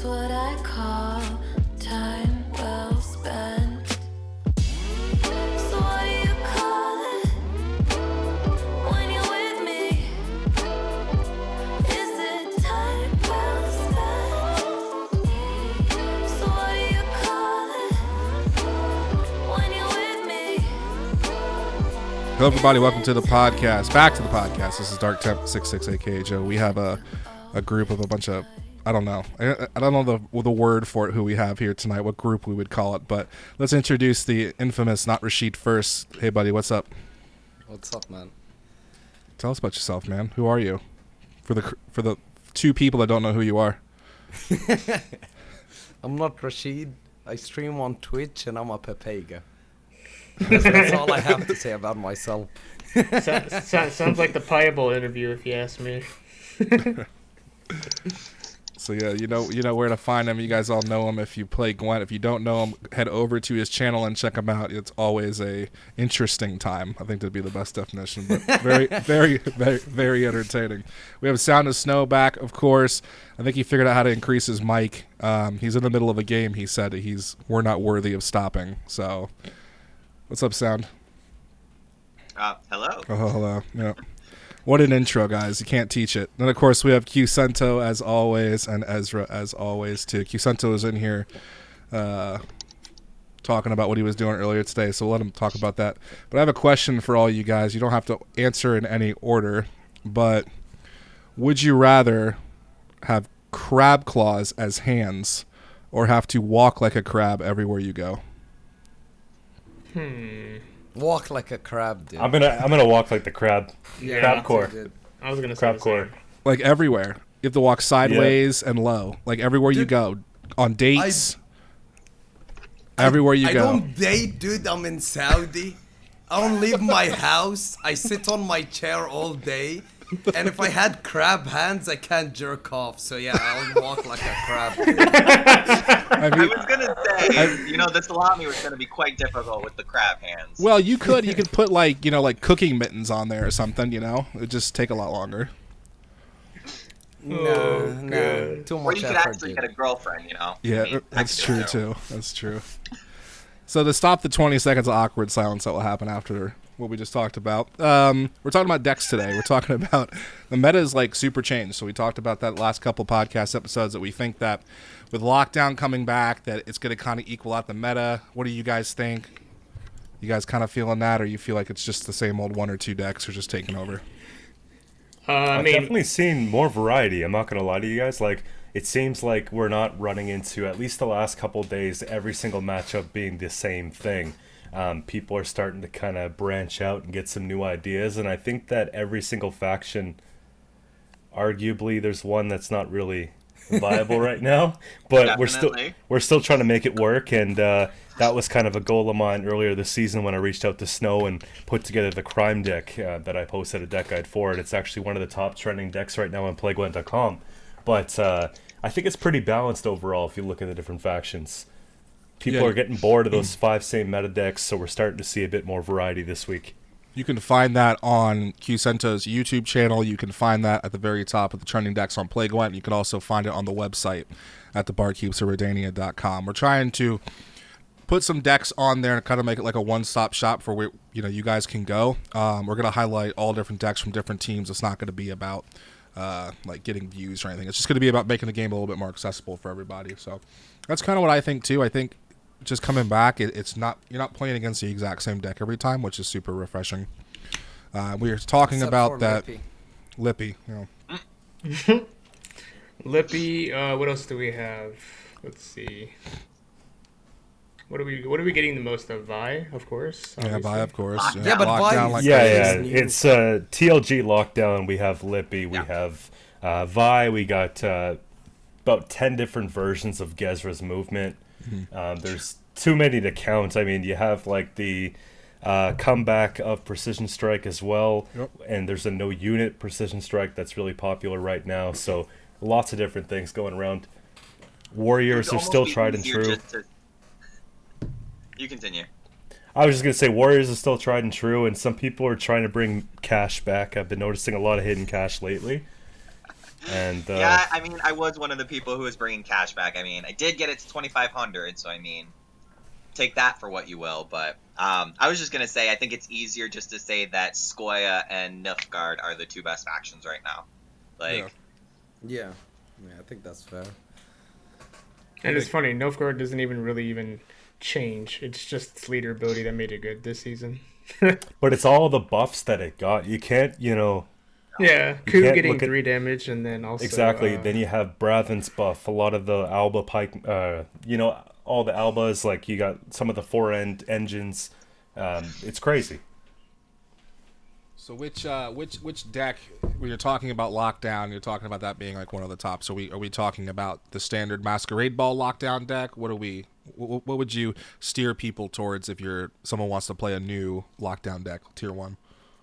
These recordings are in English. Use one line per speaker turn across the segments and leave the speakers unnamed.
what I call time well spent. So what do you call it when you're with me? Is it time well spent? So what do you call it when you're with me?
Hello, everybody. Welcome to the podcast. Back to the podcast. This is Dark Temp 66, aka Joe. We have a group of a bunch of, I don't know. I don't know the word for it, who we have here tonight, what group we would call it. But let's introduce the infamous Not Rashid first. Hey, buddy, what's up?
What's up, man?
Tell us about yourself, man. Who are you? For the two people that don't know who you are.
I'm not Rashid. I stream on Twitch and I'm a Pepega. That's all I have to say about myself.
Sounds like the Piable interview, if you ask me.
So yeah, you know where to find him. You guys all know him if you play Gwent. If you don't know him, head over to his channel and check him out. It's always a interesting time. I think that'd be the best definition, but very, very, very, very entertaining. We have Sound of Snow back, of course. I think he figured out how to increase his mic. He's in the middle of a game. He said we're not worthy of stopping. So, what's up, Sound?
Hello.
Oh, hello. Yeah. What an intro, guys. You can't teach it. And, of course, we have Qcento, as always, and Ezra, as always, too. Qcento is in here talking about what he was doing earlier today, so we'll let him talk about that. But I have a question for all you guys. You don't have to answer in any order, but would you rather have crab claws as hands or have to walk like a crab everywhere you go?
Walk like a crab, dude.
I'm gonna walk like the crab.
Yeah,
Crabcore.
Dude.
I was gonna say
Crab
the
core.
same.
Like everywhere. You have to walk sideways and low. Like everywhere you go. On dates. Everywhere you
I
go.
don't date, dude. I'm in Saudi. I don't leave my house. I sit on my chair all day. And if I had crab hands, I can't jerk off. So yeah, I'll walk like a crab. Dude.
I
I
mean,
was gonna say, the salami was gonna be quite difficult with the crab hands.
well, you could put like cooking mittens on there or something, It'd just take a lot longer.
No, too
or
much
you could
effort,
actually
dude.
get a girlfriend,
Yeah,
I mean,
that's
I could do
true
it,
too. That's true. So to stop the 20 seconds of awkward silence that will happen after what we just talked about, we're talking about decks today. We're talking about the meta is like super changed. So we talked about that last couple podcast episodes that we think that with lockdown coming back that it's going to kind of equal out the meta. What do you guys think? You guys kind of feeling that, or you feel like it's just the same old one or two decks are just taking over?
I
I've
mean,
definitely seen more variety. I'm not gonna lie to you guys. Like, it seems like we're not running into, at least the last couple of days, every single matchup being the same thing. People are starting to kind of branch out and get some new ideas, and I think that every single faction, arguably, there's one that's not really viable right now, but
Definitely.
we're still trying to make it work, and that was kind of a goal of mine earlier this season when I reached out to Snow and put together the crime deck that I posted a deck guide for it. It's actually one of the top trending decks right now on playgwent.com, but I think it's pretty balanced overall if you look at the different factions. People are getting bored of those 5 same meta decks, so we're starting to see a bit more variety this week.
You can find that on Qcento's YouTube channel. You can find that at the very top of the trending decks on PlayGwent. You can also find it on the website at thebarkeepsofredania.com. We're trying to put some decks on there and kind of make it like a one-stop shop for where you guys can go. We're going to highlight all different decks from different teams. It's not going to be about like getting views or anything. It's just going to be about making the game a little bit more accessible for everybody. So that's kind of what I think too. I think just coming back, you're not playing against the exact same deck every time, which is super refreshing. We were talking
Except
about
for
that
Lippy.
Lippy.
Lippy. What else do we have? Let's see. What are we getting the most of? Vi, of course.
Yeah, Vi, of course.
Yeah, but Vi-
Lockdown like
Yeah,
crazy.
it's TLG Lockdown. We have Lippy. We have Vi. We got about 10 different versions of Gezra's movement. There's too many to count. I mean, you have like the comeback of Precision Strike as well, and there's a no unit Precision Strike that's really popular right now. So lots of different things going around. Warriors are still tried and true.
You continue.
I was just going to say Warriors are still tried and true, and some people are trying to bring cash back. I've been noticing a lot of hidden cash lately. And
Yeah, I mean, I was one of the people who was bringing cash back. I mean, I did get it to 2,500, so I mean, take that for what you will. But I was just gonna say, I think it's easier just to say that Skoya and Nilfgaard are the two best factions right now. Like,
Yeah, I think that's fair.
And it's funny, Nilfgaard doesn't even really change. It's just its leader ability that made it good this season.
but it's all the buffs that it got. You can't,
Yeah,
You
Ku
can't
getting
look at-
3 damage, and then also
exactly. Then you have Brathen's buff. A lot of the Alba pike, all the Albas. Like you got some of the 4-end engines. It's crazy.
So which deck, when you're talking about lockdown, you're talking about that being like one of the tops. So are we talking about the standard Masquerade Ball lockdown deck? What would you steer people towards if someone wants to play a new lockdown deck, tier 1?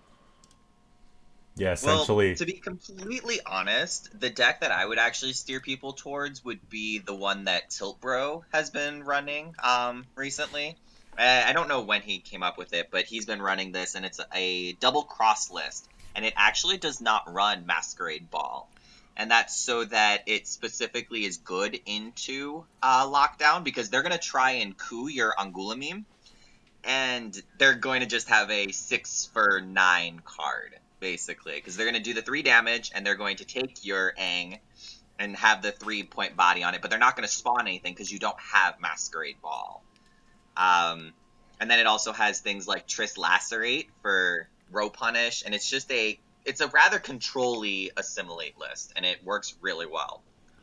Yeah, essentially.
well, to be completely honest, the deck that I would actually steer people towards would be the one that Tiltbro has been running recently. I don't know when he came up with it, but he's been running this, and it's a double cross list, and it actually does not run Masquerade Ball. And that's so that it specifically is good into lockdown, because they're going to try and coup your Angulamim, and they're going to just have a 6-for-9 card, basically, because they're going to do the 3 damage, and they're going to take your Aang and have the 3-point body on it, but they're not going to spawn anything because you don't have Masquerade Ball. And then it also has things like Triss Lacerate for Row Punish, and it's a rather control-y assimilate list, and it works really well.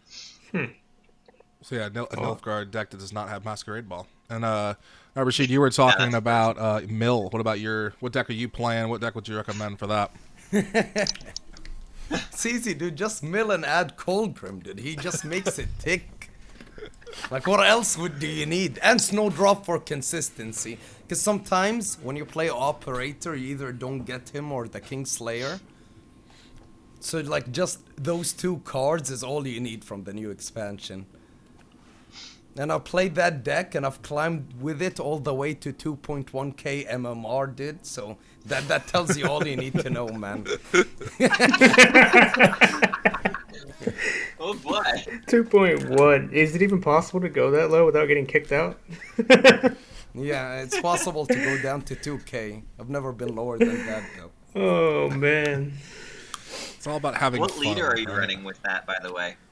So yeah, a Nilfgaard deck that does not have Masquerade Ball. And Rashid, you were talking about Mill. What about what deck are you playing? What deck would you recommend for that?
It's easy, dude. Just mill and add Colgrim, dude. He just makes it tick. Like, what else do you need? And Snowdrop for consistency. Because sometimes when you play Operator, you either don't get him or the Kingslayer. So, like, just those 2 cards is all you need from the new expansion. And I've played that deck, and I've climbed with it all the way to 2.1k MMR, dude. So that tells you all you need to know, man.
Oh boy.
2.1. Is it even possible to go that low without getting kicked out?
Yeah, it's possible to go down to 2k. I've never been lower than that, though.
Oh, man.
It's all about having
What
fun.
leader are you
right?
running with that, by the way?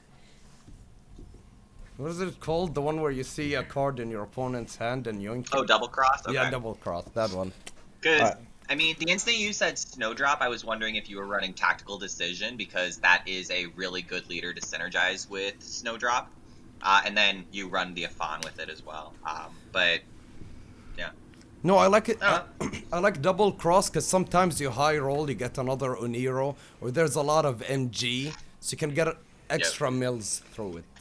What is it called? The one where you see a card in your opponent's hand and yoink it?
Oh, Double Cross? Okay.
Yeah, double cross. That one.
Because, I mean, the instant you said Snowdrop, I was wondering if you were running Tactical Decision, because that is a really good leader to synergize with Snowdrop. And then you run the Afan with it as well. But, yeah.
No, I like it.
Uh.
I like double cross because sometimes you high roll, you get another Oniro, or there's a lot of MG, so you can get extra mills through it.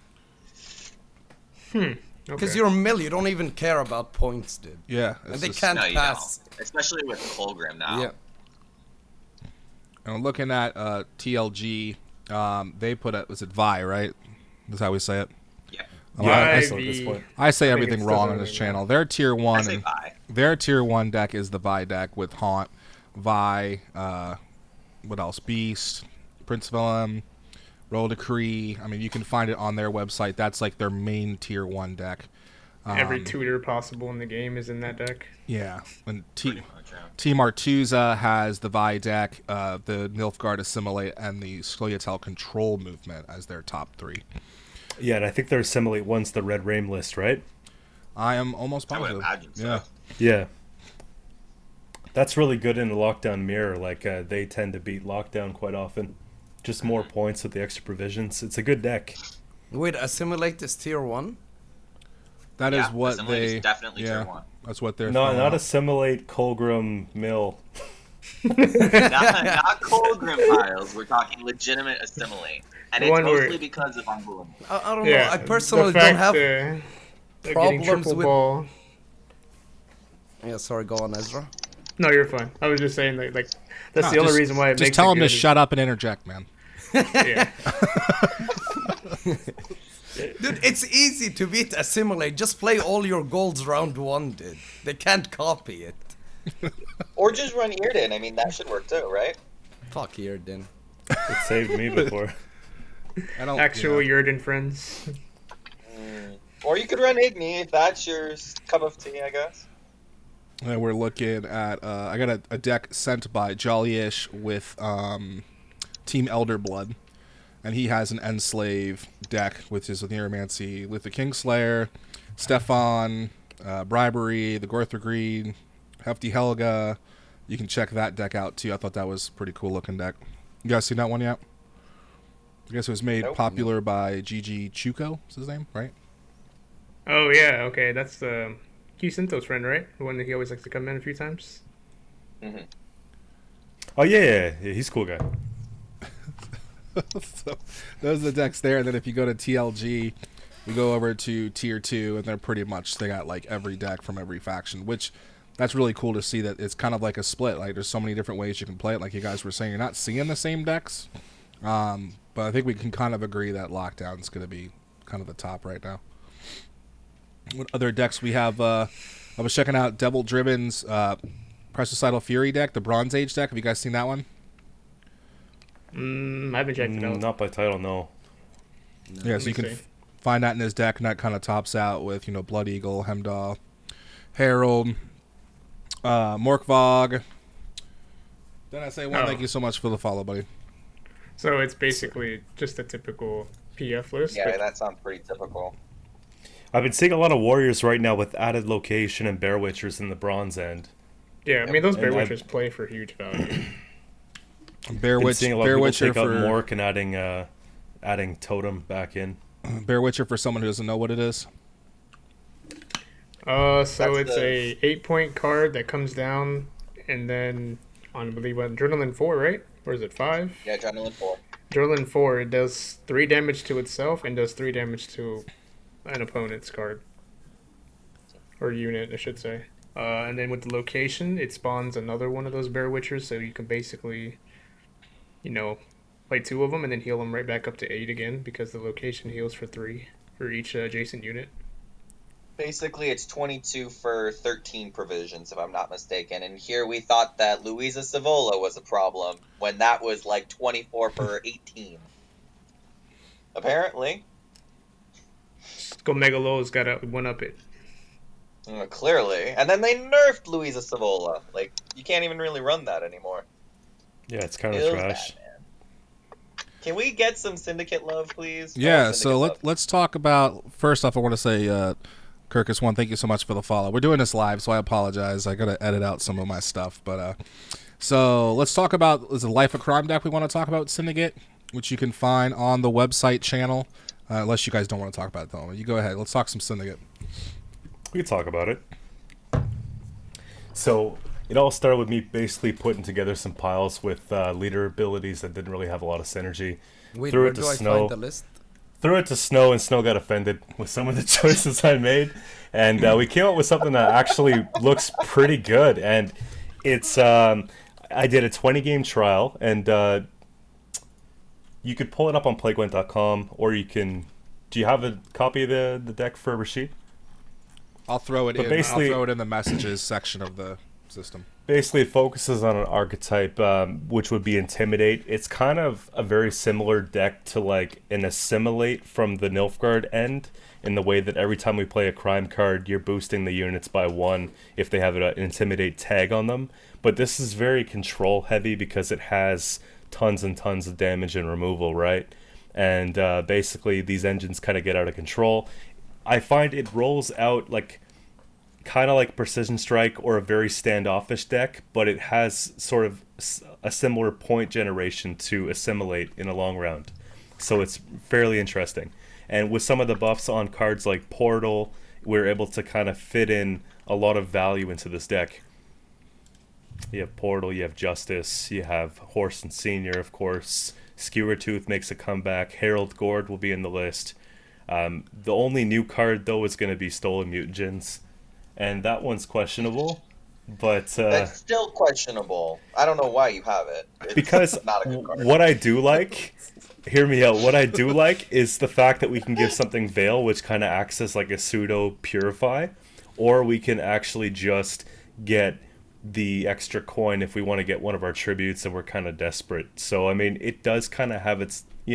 Because
Okay.
you're mill, you don't even care about points, dude.
Yeah.
And
it's
they
just-
can't
No, you
pass.
don't. Especially with Colgrim now.
Yeah.
And I'm looking at TLG. They put it. Was it Vi, right? That's how we say it.
Yeah.
I,
So at this point.
I say
think
everything
it's
wrong
still
on this
doing
channel. Their tier
I
one.
say bye.
Their tier 1 deck is the Vi deck with Haunt, Vi, what else? Beast, Prince of Willem, Roll Decree. I mean, you can find it on their website. That's like their main tier 1 deck.
Every tutor possible in the game is in that deck.
Yeah. And
Pretty much, yeah.
Team Artuza has the Vi deck, the Nilfgaard Assimilate, and the Skloyatel Control movement as their top 3.
Yeah, and I think their Assimilate one's the Red Rain list, right?
I am almost
I would
positive.
imagine so.
Yeah.
Yeah. That's really good in the Lockdown Mirror. Like, they tend to beat Lockdown quite often. Just more points with the extra provisions. It's a good deck.
Wait, Assimilate is tier 1?
That is
Yeah,
what
Assimilate is
they.
definitely
yeah,
tier 1.
That's what they're.
No,
throwing
not
out.
Assimilate, Colgrim, Mill.
not Colgrim piles. We're talking legitimate Assimilate. And
The
it's
one where-
mostly because of Angulam.
I don't
Yeah,
know. I personally
the
don't
fact
have...
they're getting
problems
triple
with-
ball.
Yeah, sorry, go on, Ezra.
No, you're fine. I was just saying like that's
No,
the only
just-
reason why it
Just
makes
tell
it
him to
good is-
shut up and interject, man.
Yeah.
Dude, it's easy to beat Assimilate. Just play all your golds round 1, dude. They can't copy it.
Or just run Earden. I mean, that should work too, right?
Fuck here, then.
It saved me before.
I don't.
Actual
yeah.
Yurden friends.
Or you could run Igni if that's your cup of tea, I guess.
And we're looking at. I got a deck sent by Jollyish with Team Elder Blood, and he has an Enslave deck, which is with Neuromancy, with the Kingslayer, Stefan, Bribery, the Gorthra Greed, Hefty Helga. You can check that deck out too. I thought that was a pretty cool looking deck. You guys seen that one yet? I guess it was made
Nope.
popular by Gigi Chuko, is his name, right?
Oh yeah, okay, that's Q Sinto's friend, right? The one that he always likes to come in a few times.
Oh yeah, he's a cool guy.
So those are the decks there, and then if you go to TLG, we go over to tier 2, and they're pretty much, they got like every deck from every faction, which that's really cool to see that it's kind of like a split. Like there's so many different ways you can play it. Like you guys were saying, you're not seeing the same decks, but I think we can kind of agree that Lockdown's going to be kind of the top right now. What other decks we have? I was checking out Devil Driven's Precicidal Fury deck, the Bronze Age deck. Have you guys seen that one?
I haven't checked it out.
Not by title, no.
Yeah, so you
me
can
see.
find that in his deck, and that kind of tops out with, Blood Eagle, Hemdahl, Herald, Morkvog. Then I say one,
Oh.
thank you so much for the follow, buddy.
So it's basically just a typical PF list.
Yeah,
but
that sounds pretty typical.
I've been seeing a lot of warriors right now with added location and bear witchers in the bronze end.
yeah, I mean those Bear
And
Witchers play for huge value.
Bear
Been
Witch,
seeing a lot
Bear
of people
Witcher
take out
for
Mork and adding Totem back in.
Bear Witcher for someone who doesn't know what it is.
So
That's
it's
the-
a 8-point card that comes down, and then on I believe on Adrenaline 4, right? Or is it 5?
Yeah, Adrenaline 4.
Adrenaline 4, it does 3 damage to itself and does 3 damage to an opponent's card. Or unit, I should say. And then with the location, it spawns another one of those Bear Witchers, so you can basically, play 2 of them and then heal them right back up to 8 again, because the location heals for 3 for each adjacent unit.
Basically, it's 22 for 13 provisions, if I'm not mistaken. And here we thought that Luisa Savola was a problem, when that was like 24 for 18. Apparently.
Go Megalo's got to one up it.
Clearly. And then they nerfed Luisa Savola. Like, you can't even really run that anymore.
Yeah, it's kind of
Feels
trash.
bad, man. Can we get some Syndicate love, please?
Yeah,
More
so
Syndicate love.
let's talk about, first off, I want to say, Kirkus1, thank you so much for the follow. We're doing this live, so I apologize. I got to edit out some of my stuff. But so let's talk about, is the Life of Crime deck we want to talk about, Syndicate, which you can find on the website channel, unless you guys don't want to talk about it, though. You go ahead. Let's talk some Syndicate.
We could talk about it. So it all started with me basically putting together some piles with leader abilities that didn't really have a lot of synergy.
Wait,
Threw
where
it to
do I
Snow.
find the list?
Threw it to Snow, and Snow got offended with some of the choices I made, and we came up with something that actually looks pretty good. And it's I did a 20-game trial, and you could pull it up on playgwent.com, or you can. Do you have a copy of the deck for Rashid?
I'll throw it
But
in. I'll
basically-
throw it in the messages section of the system.
Basically, it focuses on an archetype, which would be Intimidate. It's kind of a very similar deck to like an Assimilate from the Nilfgaard end, in the way that every time we play a crime card, you're boosting the units by 1 if they have an Intimidate tag on them. But this is very control heavy because it has tons and tons of damage and removal, right? And basically, these engines kind of get out of control. I find it rolls out like kind of like Precision Strike or a very standoffish deck, but it has sort of a similar point generation to Assimilate in a long round. So it's fairly interesting. And with some of the buffs on cards like Portal, we're able to kind of fit in a lot of value into this deck. You have Portal, you have Justice, you have Horse and Senior, of course. Skewertooth makes a comeback. Herald Gord will be in the list. The only new card, though, is going to be Stolen Mutagens. And that one's questionable. But
That's still questionable. I don't know why you have it. It's
because
not a good card.
what I do like, hear me out, what I do like is the fact that we can give something Veil, which kind of acts as like a pseudo Purify. Or we can actually just get the extra coin if we want to get one of our tributes and we're kind of desperate. So, I mean, it does kind of have its,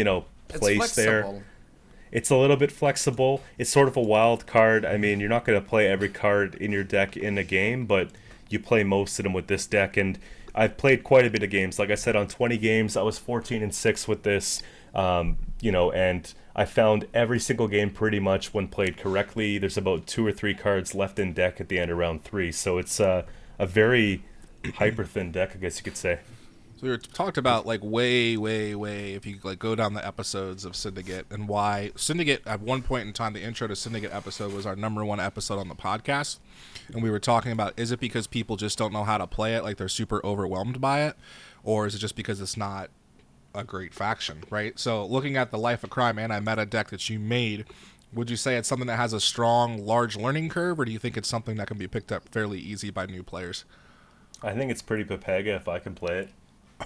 place there. It's a little bit flexible. It's sort of a wild card. I mean, you're not going to play every card in your deck in a game, but you play most of them with this deck. And I've played quite a bit of games. Like I said, on 20 games, I was 14-6 with this. And I found every single game pretty much when played correctly. There's about 2 or 3 cards left in deck at the end of round 3. So it's a very hyper thin deck, I guess you could say.
So we were talked about like way, if you like go down the episodes of Syndicate and why Syndicate at one point in time, the intro to Syndicate episode was our #1 episode on the podcast. And we were talking about, is it because people just don't know how to play it? Like they're super overwhelmed by it? Or is it just because it's not a great faction, right? So looking at the Life of Crime anti-meta deck that you made, would you say it's something that has a strong, large learning curve? Or do you think it's something that can be picked up fairly easy by new players?
I think it's pretty Pepega if I can play it.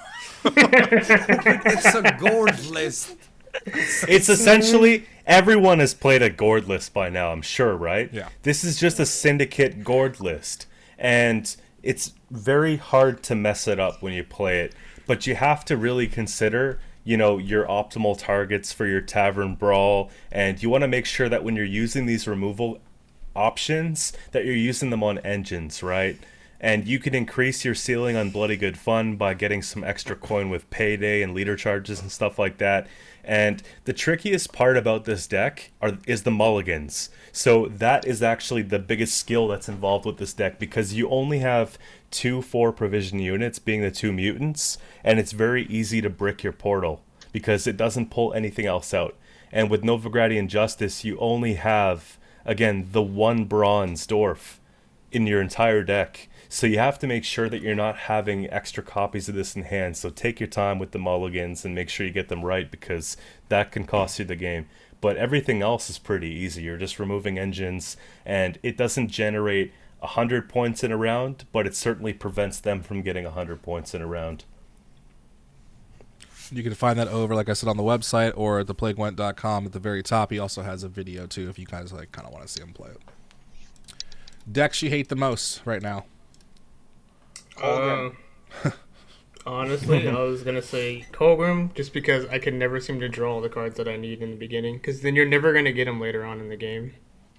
It's a gourd list.
It's essentially everyone has played a gourd list by now, I'm sure, right?
Yeah.
This is just a Syndicate gourd list, and it's very hard to mess it up when you play it. But you have to really consider, your optimal targets for your Tavern Brawl, and you want to make sure that when you're using these removal options, that you're using them on engines, right? And you can increase your ceiling on Bloody Good Fun by getting some extra coin with Payday and leader charges and stuff like that. And the trickiest part about this deck is the mulligans. So that is actually the biggest skill that's involved with this deck, because you only have 2 4 provision units, being the 2 mutants, and it's very easy to brick your portal because it doesn't pull anything else out. And with Novigradian Justice, you only have, again, the 1 bronze dwarf in your entire deck. So you have to make sure that you're not having extra copies of this in hand. So take your time with the mulligans and make sure you get them right, because that can cost you the game. But everything else is pretty easy. You're just removing engines, and it doesn't generate 100 points in a round, but it certainly prevents them from getting 100 points in a round.
You can find that over, like I said, on the website or at theplaguewent.com. At the very top, he also has a video, too, if you guys like kind of want to see him play it. Decks you hate the most right now?
Honestly, I was gonna say Colgrim, just because I could never seem to draw all the cards that I need in the beginning, because then you're never gonna get them later on in the game.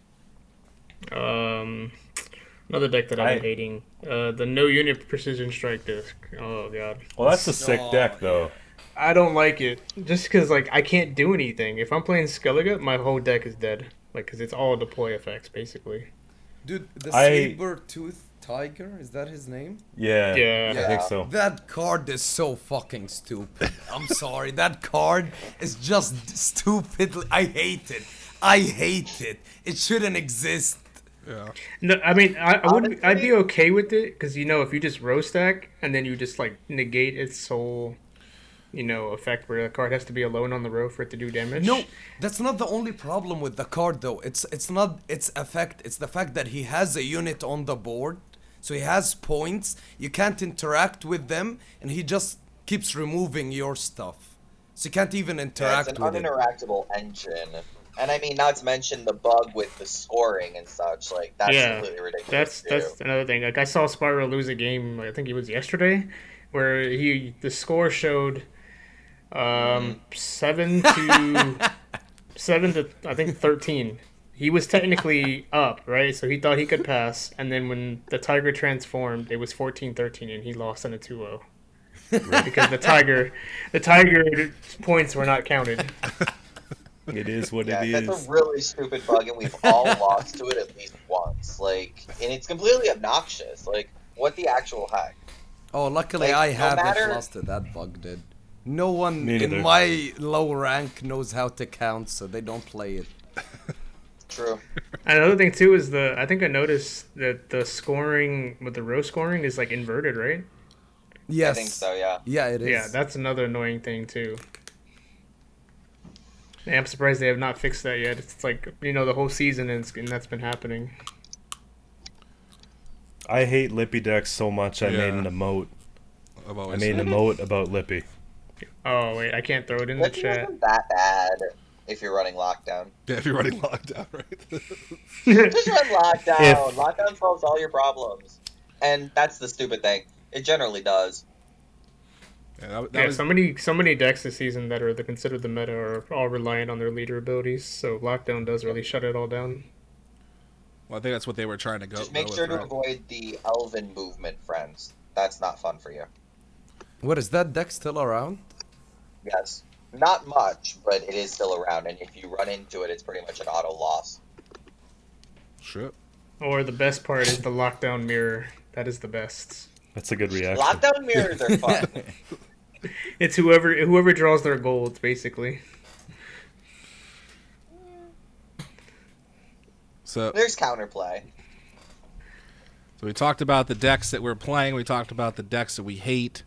Another deck that I'm hating, the No Unit Precision Strike disc. Oh god.
Well, that's a sick deck though.
I don't like it, just because I can't do anything. If I'm playing Skellige, my whole deck is dead, because it's all deploy effects basically.
Dude, the Saber-Tooth Tiger, is that his name?
Yeah, I think so.
That card is so fucking stupid. I'm sorry, that card is just stupid. I hate it. It shouldn't exist.
Yeah.
No, I mean, I'd be okay with it, because if you just row stack and then you just negate its sole effect, where the card has to be alone on the row for it to do damage.
No, that's not the only problem with the card though. It's not its effect. It's the fact that he has a unit on the board, so he has points. You can't interact with them, and he just keeps removing your stuff. So you can't even interact with it.
It's an uninteractable engine. And I mean, not to mention the bug with the scoring and such. Like, that's completely ridiculous.
That's another thing. Like, I saw Spyro lose a game, I think it was yesterday, where the score showed 7 to I think 13. He was technically up, right? So he thought he could pass, and then when the Tiger transformed, it was 14-13, and he lost on a 2-0. Because the Tiger points were not counted.
It is what it is.
That's a really stupid bug, and we've all lost to it at least once. And it's completely obnoxious. What the actual heck?
Oh, luckily I haven't lost to that bug, did. No one in my low rank knows how to count, so they don't play it.
True.
Another thing too is I think I noticed that the scoring with the row scoring is inverted, right?
Yes.
I think so, yeah.
Yeah, it is.
Yeah, that's another annoying thing too. Yeah, I'm surprised they have not fixed that yet. It's the whole season and that's been happening.
I hate Lippy decks so much I made an emote. I made an emote about Lippy.
Oh wait, I can't throw it in the chat.
Isn't that bad if you're running Lockdown?
Yeah, if you're running Lockdown, right?
Just run Lockdown. Lockdown solves all your problems. And that's the stupid thing. It generally does.
that was,
so many decks this season that are considered the meta are all reliant on their leader abilities. So lockdown does really shut it all down.
well, I think that's what they were trying to go.
Just make
go
sure
with,
to
right?
avoid the elven movement, friends. That's not fun for you.
What is that deck still around?
Yes. Not much, but it is still around, and if you run into it, it's pretty much an auto loss.
Shit.
Or the best part is the lockdown mirror. That is the best.
That's a good reaction.
Lockdown mirrors are fun.
It's whoever draws their gold, basically.
So
There's counterplay.
we talked about the decks that we're playing. We talked about the decks that we hate.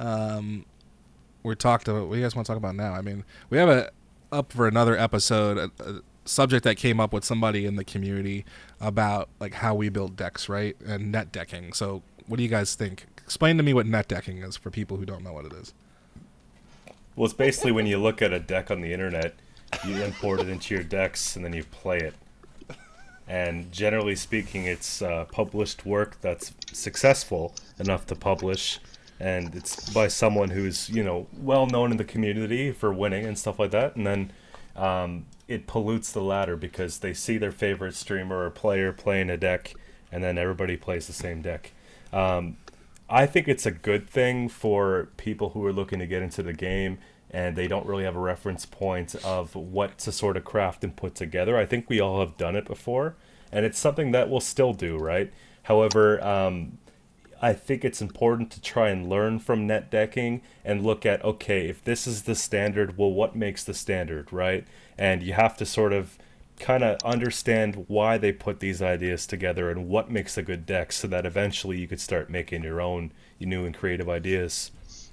We talked about what do you guys want to talk about now? I mean, we have up for another episode a subject that came up with somebody in the community about like how we build decks, right? And net decking. So what do you guys think? Explain to me what net decking is for people who don't know what it is.
Well, it's basically when you look at a deck on the internet, you import it into your decks, and then you play it. And generally speaking, it's published work that's successful enough to publish, and it's by someone who's, well known in the community for winning and stuff like that. And then it pollutes the ladder because they see their favorite streamer or player playing a deck, and then everybody plays the same deck. I think it's a good thing for people who are looking to get into the game and they don't really have a reference point of what to sort of craft and put together. I think we all have done it before, and it's something that we'll still do, right? However, I think it's important to try and learn from net decking and look at, okay, if this is the standard, well, what makes the standard, right? And you have to sort of kind of understand why they put these ideas together and what makes a good deck so that eventually you could start making your own new and creative ideas.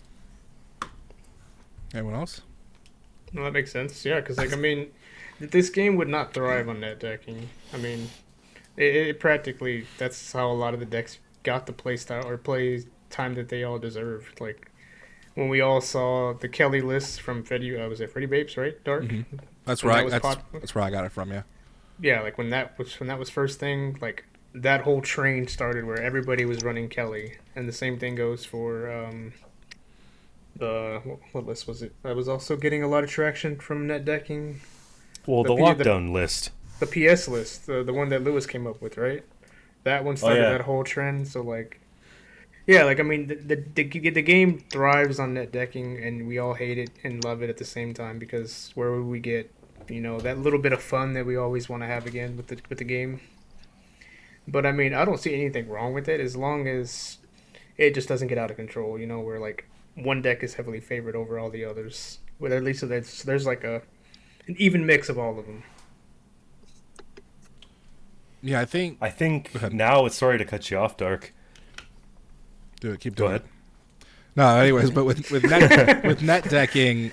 Anyone else?
No, that makes sense. Yeah, because this game would not thrive on net decking. I mean, it practically that's how a lot of the decks got the play style or play time that they all deserved. Like when we all saw the Kelly list from Freddy, was it Freddy Babes, right? Dark.
Mm-hmm. That's right. That's where I got it from. Yeah.
Yeah, like when that was first thing, like that whole train started where everybody was running Kelly, and the same thing goes for what list was it? That was also getting a lot of traction from net decking.
Well, the lockdown list.
The PS list, the one that Lewis came up with, right? That one started that whole trend. So the game thrives on net decking, and we all hate it and love it at the same time because where would we get, that little bit of fun that we always want to have again with the game? But I mean, I don't see anything wrong with it as long as it just doesn't get out of control. Where like one deck is heavily favored over all the others. But at least there's like an even mix of all of them.
Yeah, I think
now it's sorry to cut you off, Dark.
Do it. Keep
Go
doing
ahead.
it. No, anyways, but with net decking,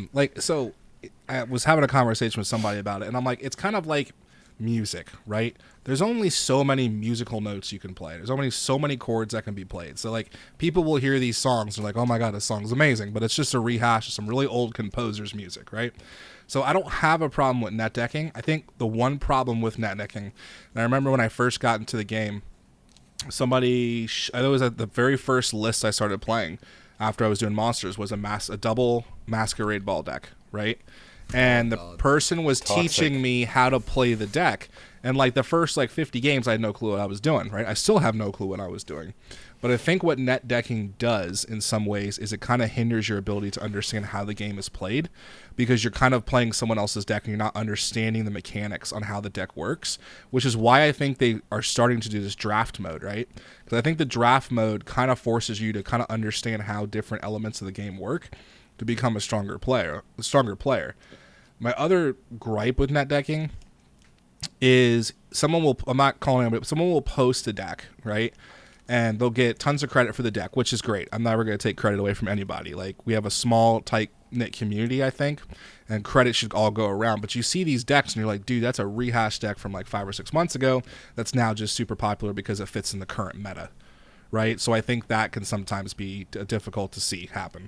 I was having a conversation with somebody about it, and I'm like, it's kind of like music, right? There's only so many musical notes you can play. There's only so many chords that can be played. So like people will hear these songs and they're like, oh my god, this song's amazing, but it's just a rehash of some really old composer's music, right? So I don't have a problem with net decking. I think the one problem with net decking, and I remember when I first got into the game, somebody, I know it was at the very first list I started playing after I was doing monsters, was a double masquerade ball deck, right? And the person was teaching me how to play the deck. And like the first 50 games, I had no clue what I was doing, right? I still have no clue what I was doing. But I think what net decking does in some ways is it kind of hinders your ability to understand how the game is played, because you're kind of playing someone else's deck and you're not understanding the mechanics on how the deck works, which is why I think they are starting to do this draft mode, right? Because I think the draft mode kind of forces you to kind of understand how different elements of the game work to become a stronger player. My other gripe with net decking is someone will post a deck, right? And they'll get tons of credit for the deck, which is great. I'm never going to take credit away from anybody. Like, we have a small, tight-knit community, I think, and credit should all go around. But you see these decks, and you're like, dude, that's a rehash deck from 5 or 6 months ago that's now just super popular because it fits in the current meta, right? So I think that can sometimes be difficult to see happen.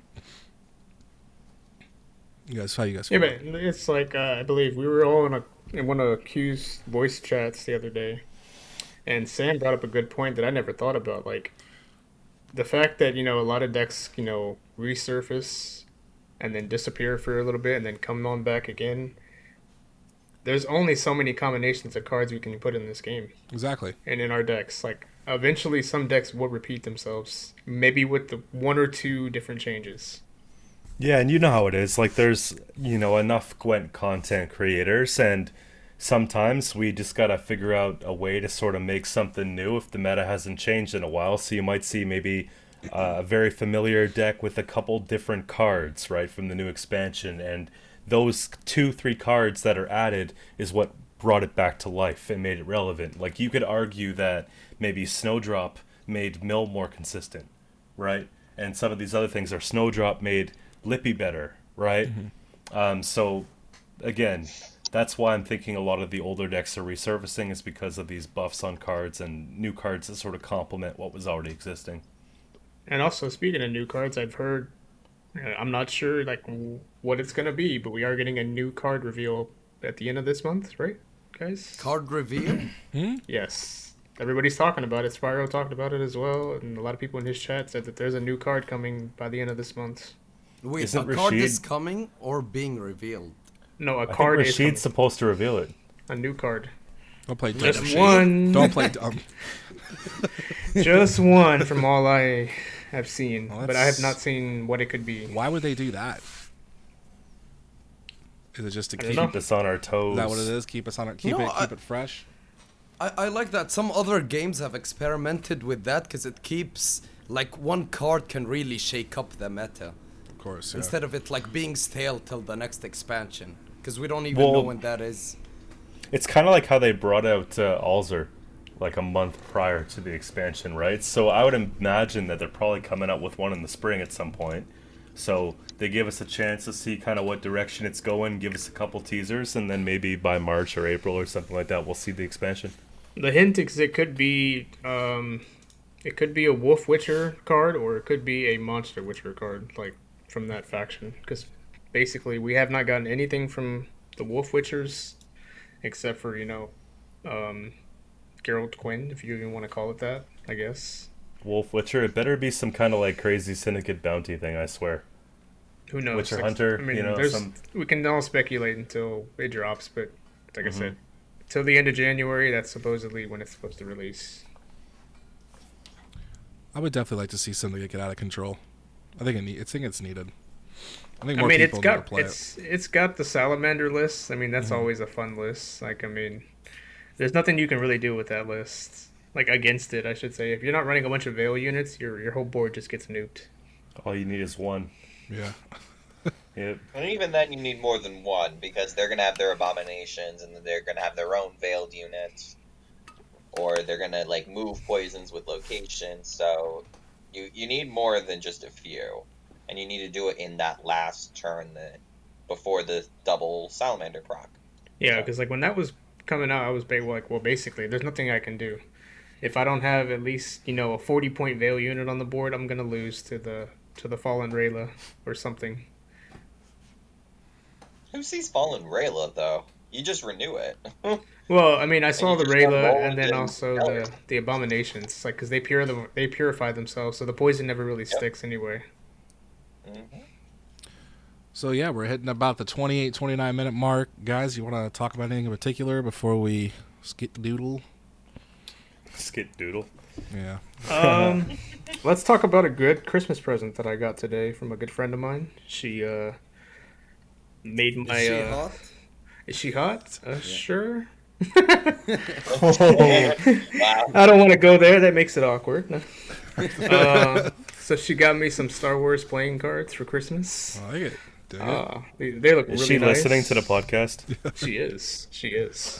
How you guys feel?
Yeah, but it's like, I believe we were all in one of Q's voice chats the other day, and Sam brought up a good point that I never thought about. Like, the fact that, a lot of decks, resurface and then disappear for a little bit and then come on back again. There's only so many combinations of cards we can put in this game.
Exactly.
And in our decks. Like, eventually some decks will repeat themselves. Maybe with the 1 or 2 different changes.
Yeah, and you know how it is. Like, there's, enough Gwent content creators, and sometimes we just gotta figure out a way to sort of make something new if the meta hasn't changed in a while. So you might see maybe a very familiar deck with a couple different cards, right, from the new expansion, and those 2-3 cards that are added is what brought it back to life and made it relevant. Like, you could argue that maybe Snowdrop made Mill more consistent, right? And some of these other things are Snowdrop made Lippy better, right? So, again, that's why I'm thinking a lot of the older decks are resurfacing, is because of these buffs on cards and new cards that sort of complement what was already existing.
And also, speaking of new cards, I've heard, I'm not sure like what it's going to be, but we are getting a new card reveal at the end of this month, right, guys?
Card reveal?
Yes. Everybody's talking about it. Spyro talked about it as well, and a lot of people in his chat said that there's a new card coming by the end of this month.
Wait,
Isn't
a card
Rashid-
is coming or being revealed?
No, a
I think
card is
Rashid's supposed to reveal it.
a new card.
Don't play dumb.
Just one.
Don't play dumb.
Just one from all I have seen,
Well,
but I have
that's-
not seen what it could be.
Why would they do that? Is it just to
I don't
keep?
know.
Keep us on our toes.
Is that what it is? Keep us on it. Keep
No,
keep it fresh.
I like that some other games have experimented with that because it keeps, like, one card can really shake up the meta.
Of course. Yeah.
Instead of it, like, being stale till the next expansion. Because we don't even
Well-
know when that is.
It's kind of like how they brought out Alzur like a month prior to the expansion, right? So I would imagine that they're probably coming out with one in the spring at some point. So they give us a chance to see kind of what direction it's going, give us a couple teasers, and then maybe by March or April or something like that, we'll see the expansion.
The hint is it could be a Wolf Witcher card, or it could be a Monster Witcher card, like from that faction. Because basically, we have not gotten anything from the Wolf Witchers, except for Geralt Quinn, if you even want to call it that, I guess.
Wolf Witcher, it better be some kind of like crazy syndicate bounty thing, I swear.
Who knows?
Witcher Hunter,
we can all speculate until it drops, but like I said, till the end of January, that's supposedly when it's supposed to release.
I would definitely like to see Syndicate get out of control. I think it's needed. I think
I
more
mean,
people need to play it.
it's got the Salamander list. I mean, that's always a fun list. Like, I mean, there's nothing you can really do with that list. Like, against it, I should say. If you're not running a bunch of Veil units, your whole board just gets nuked.
All you need is one.
Yeah.
Yep.
And even then, you need more than one because they're gonna have their abominations, and then they're gonna have their own veiled units, or they're gonna like move poisons with locations. So you need more than just a few, and you need to do it in that last turn before the double salamander proc.
Yeah, because like when that was coming out, I was well, basically, there's nothing I can do. If I don't have at least a 40-point Veil unit on the board, I'm gonna lose to the Fallen Rayla or something.
Who sees Fallen Rayla though? You just renew it.
Well, I mean, I saw
you
the
just unroll
Rayla
it
and then
and
also
sell it.
the Abominations, like because they purify themselves, so the poison never really sticks anyway.
So yeah, we're hitting about the 28-29 minute mark. Guys, you want to talk about anything in particular before we skit the doodle?
Skit doodle.
Yeah.
Let's talk about a good Christmas present that I got today from a good friend of mine. She made my.
Is she hot?
Is she hot? Sure.
Wow.
I don't want to go there. That makes it awkward. So she got me some Star Wars playing cards for Christmas.
I like it. Dig it.
They look
Is
really
she
nice.
listening to the podcast?
She is. She is.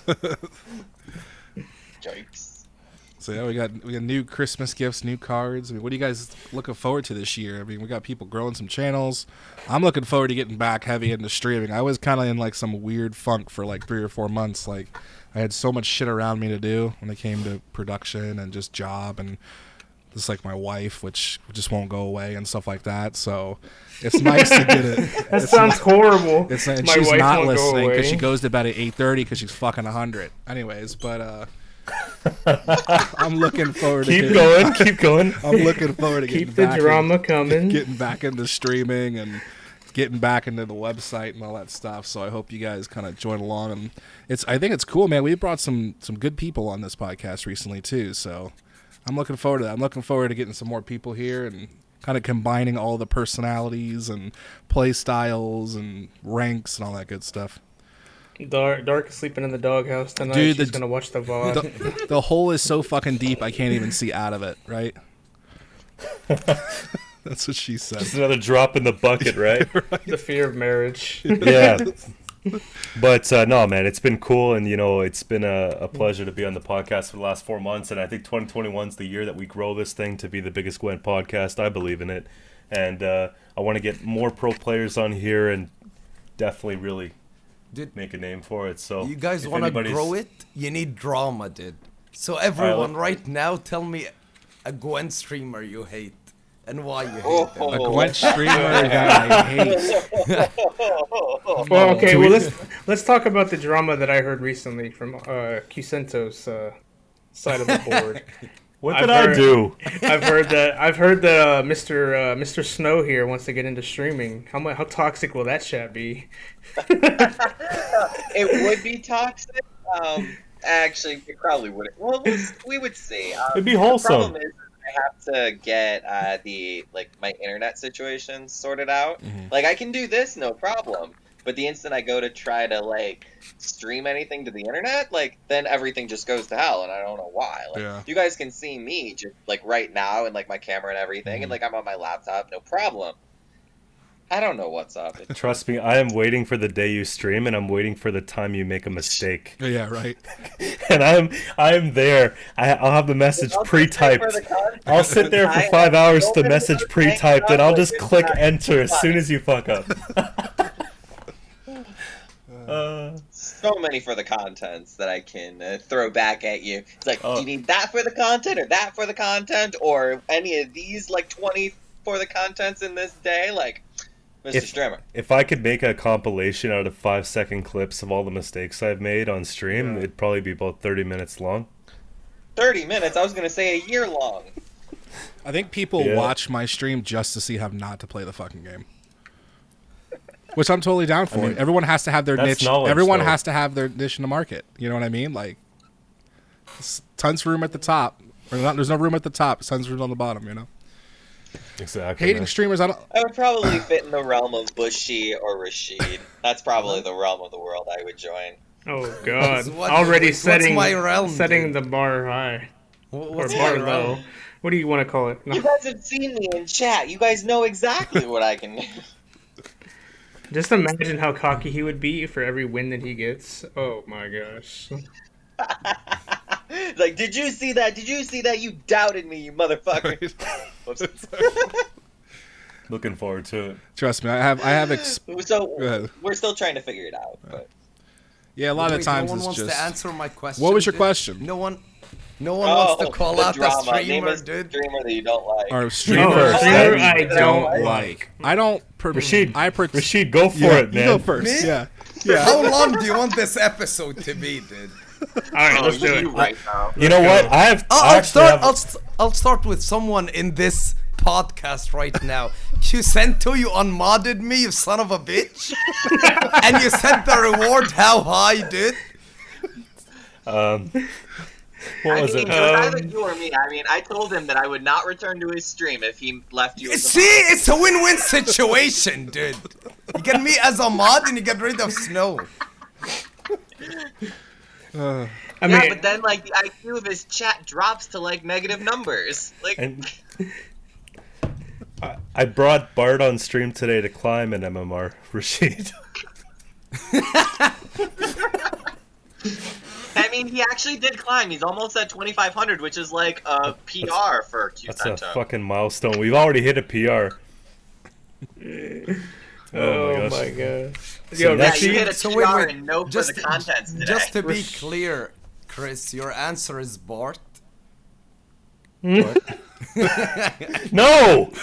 Jokes.
So yeah, we got new Christmas gifts, new cards. I mean, what are you guys looking forward to this year? I mean, we got people growing some channels. I'm looking forward to getting back heavy into streaming. I was kind of in like some weird funk for like 3 or 4 months. Like I had so much shit around me to do when it came to production and just job and just like my wife, which just won't go away and stuff like that. So it's nice to get it.
That sounds horrible.
And
My
she's
wife
not
won't go
listening because
away.
she goes to bed at 8:30 because she's fucking 100. Anyways, but I'm looking forward to
Keep going.
I'm looking forward to
Keep the drama coming.
getting back into streaming and getting back into the website and all that stuff. So I hope you guys kind of join along. And I think it's cool, man. We brought some good people on this podcast recently too. So I'm looking forward to that. I'm looking forward to getting some more people here and kind of combining all the personalities and play styles and ranks and all that good stuff.
Dark is sleeping in the doghouse tonight.
Dude,
She's gonna watch the VOD.
The hole is so fucking deep I can't even see out of it, right? That's what she said.
Just another drop in the bucket, right?
The fear of marriage.
Yeah. But no, man, it's been cool, and it's been a pleasure to be on the podcast for the last 4 months. And I think 2021 is the year that we grow this thing to be the biggest Gwent podcast. I believe in it, and I want to get more pro players on here and definitely really make a name for it. So
you guys want to grow it? You need drama, dude. So everyone, right now, tell me a Gwent streamer you hate and why you hate them.
A Gwent streamer that I hate.
Well, okay. Well, let's talk about the drama that I heard recently from Qcento's side of the board.
What did I do?
I've heard that Mr. Snow here wants to get into streaming. How toxic will that chat be?
It would be toxic. Actually, it probably wouldn't. Well, we would see.
It'd be wholesome.
The problem is I have to get my internet situation sorted out.
Mm-hmm.
Like, I can do this, no problem. But the instant I go to try to stream anything to the internet, then everything just goes to hell, and I don't know why. You guys can see me just right now and my camera and everything, and I'm on my laptop, no problem. I don't know what's up.
Trust me, I am waiting for the day you stream, and I'm waiting for the time you make a mistake.
Yeah, right.
And I am there. I'll have the message pre-typed. I'll sit there for 5 hours to message pre-typed, and I'll just click enter as soon as you fuck up.
So many for the contents that I can throw back at you. It's do you need that for the content, or that for the content, or any of these 20 for the contents in this day? Mr. Streamer.
If I could make a compilation out of 5-second clips of all the mistakes I've made on stream, it'd probably be about 30 minutes long.
30 minutes? I was going to say a year long.
I think people watch my stream just to see how not to play the fucking game. Which I'm totally down for. Everyone has to have their niche. Everyone has to have their niche in the market. You know what I mean? Tons of room at the top. There's no room at the top. Tons of room on the bottom,
Exactly.
Hating streamers, I
would probably fit in the realm of Bushy or Rashid. That's probably the realm of the world I would join.
Oh God! Already setting the bar high.
What's
bar
my
low.
realm?
What do you want to call it? No.
You guys have seen me in chat. You guys know exactly what I can do.
Just imagine how cocky he would be for every win that he gets. Oh my gosh.
Did you see that? Did you see that? You doubted me, you motherfucker.
Looking forward to it.
Trust me, I have.
So we're still trying to figure it out. But
yeah, a lot of times
no one
it's
wants
just.
to answer my question.
What was your question?
No one wants to call out the streamer, dude.
Streamer that you don't like.
Or streamer
I don't like.
I don't.
Rashid, Rashid, go for it, man.
You go first.
Me?
Yeah.
How long do you want this episode to be, dude?
Alright, let's do it.
Right now.
You know what?
I'll start with someone in this podcast right now. Qcento, you unmodded me, you son of a bitch. And you set the reward how high, dude?
What was
it?
it?
Either you or me. I told him that I would not return to his stream if he left you.
See, it's a win-win situation, dude. You get me as a mod and you get rid of Snow.
But then the IQ of his chat drops to negative numbers.
And I brought Bart on stream today to climb an MMR, Rashid.
He actually did climb. He's almost at 2,500, which is a PR for Qcento.
That's a fucking milestone. We've already hit a PR.
Oh my gosh.
Yo, you hit a PR and no for the contents today.
Just to be clear, Chris, your answer is Bart.
What? No!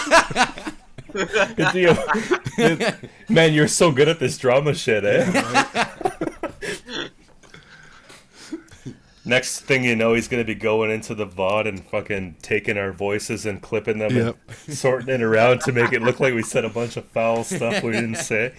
Good deal. Man, you're so good at this drama shit, eh? Next thing you know, he's gonna be going into the VOD and fucking taking our voices and clipping them
Yep.
and sorting it around to make it look like we said a bunch of foul stuff we didn't say.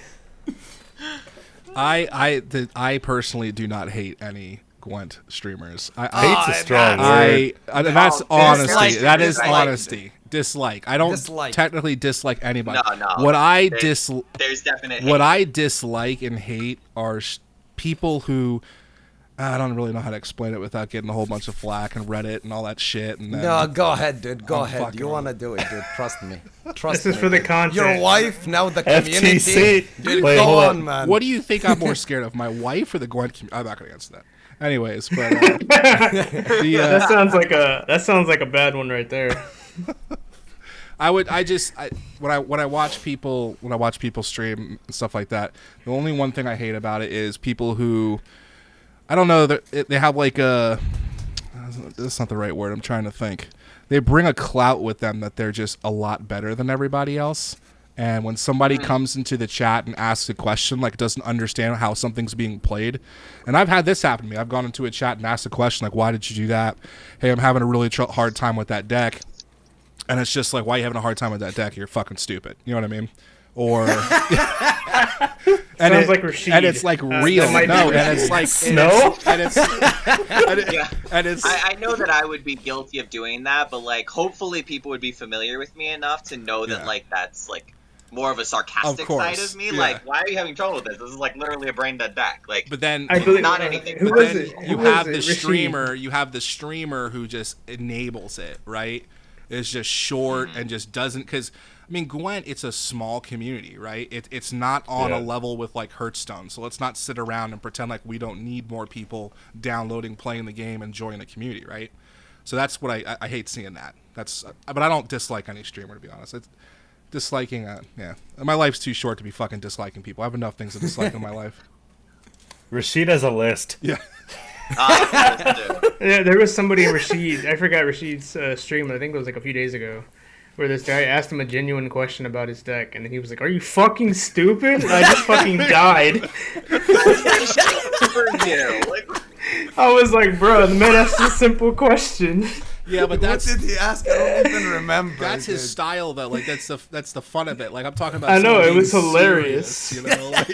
I personally do not hate any Gwent streamers.
Hate's a strong
and
word.
that's honesty.
dislike,
That is
dislike.
honesty. Dislike. I don't
Dislike.
technically dislike anybody.
No.
What I
There's definite
what
hate.
I dislike and hate are people who I don't really know how to explain it without getting a whole bunch of flack and Reddit and all that shit. And then,
No, go ahead, dude. Go
I'm
ahead.
fucking
You
on
want to
it.
do it, dude. Trust me. Trust
This is
me.
for the content.
Your wife, now the community.
FTC.
Dude,
Wait,
go
hold
on,
up.
man.
What do you think I'm more scared of, my wife or the Gwent community? I'm not going to answer that. Anyways, but
That sounds like a bad one right there.
when I watch people stream and stuff like that, the only one thing I hate about it is people who I don't know, they have like a that's not the right word. I'm trying to think. They bring a clout with them that they're just a lot better than everybody else. And when somebody comes into the chat and asks a question, like doesn't understand how something's being played, and I've had this happen to me. I've gone into a chat and asked a question like, "Why did you do that?" "Hey, I'm having a really hard time with that deck," and it's just like, "Why are you having a hard time with that deck? You're fucking stupid." You know what I mean? Or
Sounds like Rashid.
and it's like real.
that might be
No,
Rashid.
and it's like
Snow?
and it's
I know that I would be guilty of doing that, but like hopefully people would be familiar with me enough to know that
Yeah.
like that's like more of a sarcastic
Of course,
side of me.
yeah.
Like, why are you having trouble with this? This is like literally a brain dead deck. Like,
But then
I believe
not anything
Who
but
was
then
it?
you
Who was
have
it?
the
Rashid.
streamer. You have the streamer who just enables it, right? It's just short and just doesn't. Because I mean, Gwent, it's a small community, right? It's not on
Yeah.
a level with like Hearthstone. So let's not sit around and pretend like we don't need more people downloading, playing the game, enjoying the community, right? So that's what I hate seeing that. That's but I don't dislike any streamer, to be honest. It's disliking, yeah. My life's too short to be fucking disliking people. I have enough things to dislike in my life.
Rashid has a list.
Yeah.
Yeah, there was somebody in Rashid. I forgot Rashid's stream. I think it was like a few days ago, where this guy asked him a genuine question about his deck, and he was like, "Are you fucking stupid?" And I just fucking died.
for you. Like,
I was like, "Bro, the man asked a simple question."
Yeah, but
What
that's
did he ask? I don't even remember.
that's his
dude.
style, though. Like that's the fun of it. Like I'm talking about.
I know,
someone
it was
being
hilarious.
serious, you know, like,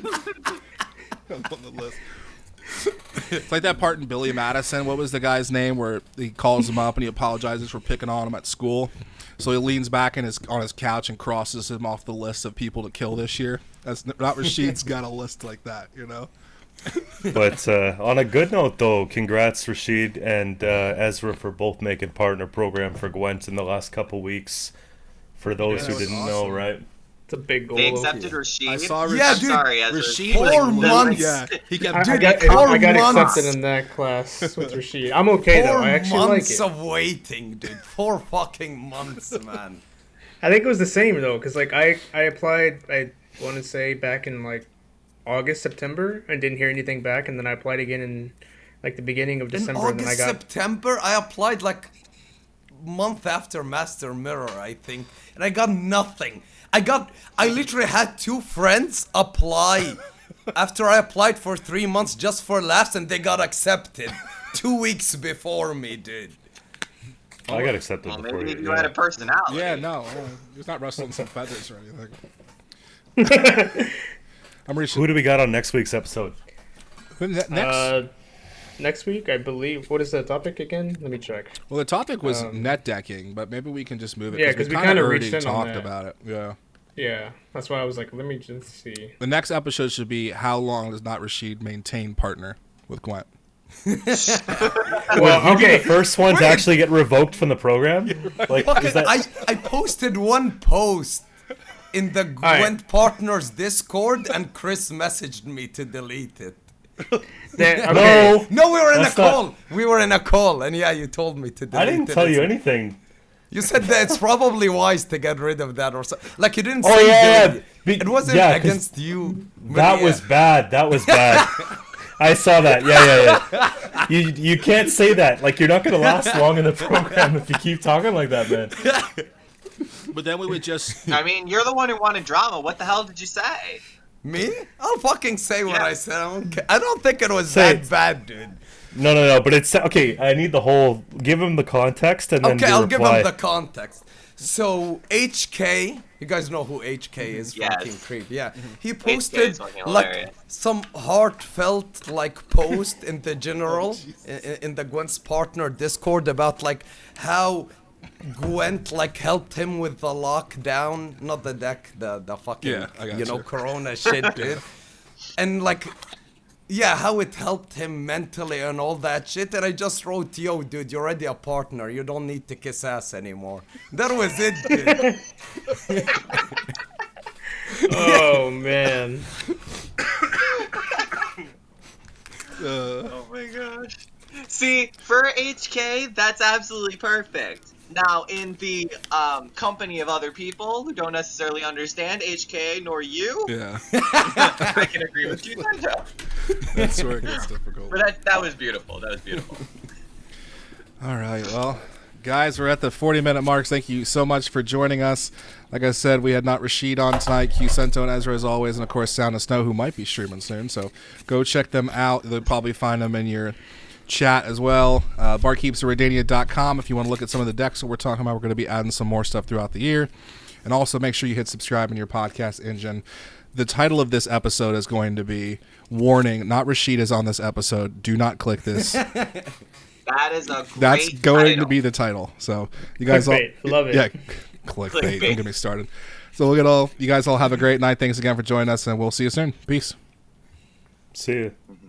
I'm on the list. It's like that part in Billy Madison. What was the guy's name where he calls him up and he apologizes for picking on him at school? So he leans back on his couch and crosses him off the list of people to kill this year. That's not Rashid's got a list like that, you know.
But on a good note, though, congrats Rashid and Ezra for both making partner program for Gwent in the last couple weeks. For those
Yeah,
who
that was
didn't know, right?
It's a big goal.
they accepted Rashid.
I saw
Yeah,
Rashid.
dude,
Sorry, Ezra.
Rashid
was
4
like, months.
Yeah, he kept.
I
Dude,
got,
4
I got
months.
accepted in that class with Rashid. I'm okay though.
4
I actually like
months
it.
of waiting, dude. 4 fucking months, man.
I think it was the same though, because like I applied. I want to say back in like August, September, and didn't hear anything back, and then I applied again in like the beginning of
In
December, and then I
August,
got.
September, I applied like month after Master Mirror, I think, and I got nothing. I literally had 2 friends apply after I applied for 3 months just for laughs, and they got accepted 2 weeks before me, dude.
I got accepted
Well,
before
maybe
you.
you had a personality.
Yeah, no, he's not rustling some feathers or anything. I'm reaching.
Who do we got on next week's episode?
Next,
Next week, I believe. What is the topic again? Let me check.
well, the topic was net decking, but maybe we can just move it.
Yeah, 'cause we
kinda
kinda
already
reached in on
talked
that.
about it. Yeah.
Yeah, that's why I was like, let me just see.
The next episode should be how long does Not Rashid maintain partner with Gwent?
Well, okay.
The first one to actually get revoked from the program? Like,
Fucking,
is that...
I posted one post in the
right.
Gwent Partners Discord, and Chris messaged me to delete it.
Okay.
No, we were in a
That's not-
call. We were in a call, and yeah, you told me to delete it.
I didn't tell you anything.
You said that it's probably wise to get rid of that, or so. Like you didn't
Oh,
say
yeah,
delete.
yeah.
It wasn't
Yeah, 'cause
against you. but
That
yeah.
was bad. That was bad. I saw that. Yeah. You can't say that. Like, you're not going to last long in the program if you keep talking like that, man.
But then we would just.
I mean, you're the one who wanted drama. What the hell did you say?
Me? I'll fucking say what
Yeah.
I said. I don't think it was
Say
that
it.
bad, dude.
No. But it's okay. I need the whole. Give him the context and then
Okay,
the
I'll give
reply.
him the context. So HK, you guys know who HK is?
Yes.
Fucking creep. Yeah, he
HK
posted
is fucking
like
hilarious.
some heartfelt like post in the general in the Gwent's partner Discord about like how Gwent like helped him with the lockdown, not the deck, the fucking
Yeah, I got you.
Corona shit, dude, and like. Yeah, how it helped him mentally and all that shit. And I just wrote, yo, dude, you're already a partner. You don't need to kiss ass anymore. That was it, dude.
Oh man.
Oh my gosh. See, for HK, that's absolutely perfect. Now, in the company of other people who don't necessarily understand HK nor you,
Yeah,
I can agree with you, Sandra.
that's where it gets difficult.
But that was beautiful. That was beautiful.
All right, well, guys, we're at the 40-minute mark. Thank you so much for joining us. Like I said, we had not Rashid on tonight, Q Cento and Ezra as always, and of course Sound of Snow, who might be streaming soon. So go check them out. They'll probably find them in your chat as well. Barkeeps@Redania.com if you want to look at some of the decks that we're talking about. We're going to be adding some more stuff throughout the year. And also make sure you hit subscribe in your podcast engine. The title of this episode is going to be Warning, not Rashid is on this episode. Do not click this.
That is a great
That's going
title.
to be the title. So you guys
Clickbait. Love it.
Yeah, clickbait.
Clickbait.
Don't get me started. So look at all. You guys all have a great night. Thanks again for joining us, and we'll see you soon. Peace.
See you.
Mhm.